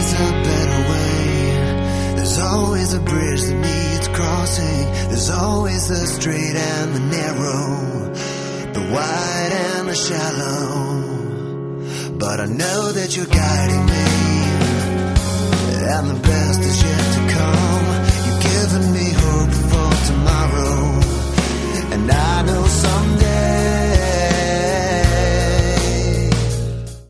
always a better way. There's always a bridge that needs crossing. There's always the straight and the narrow, the wide and the shallow. But I know that you're guiding me, and the best is yet to come. You've given me hope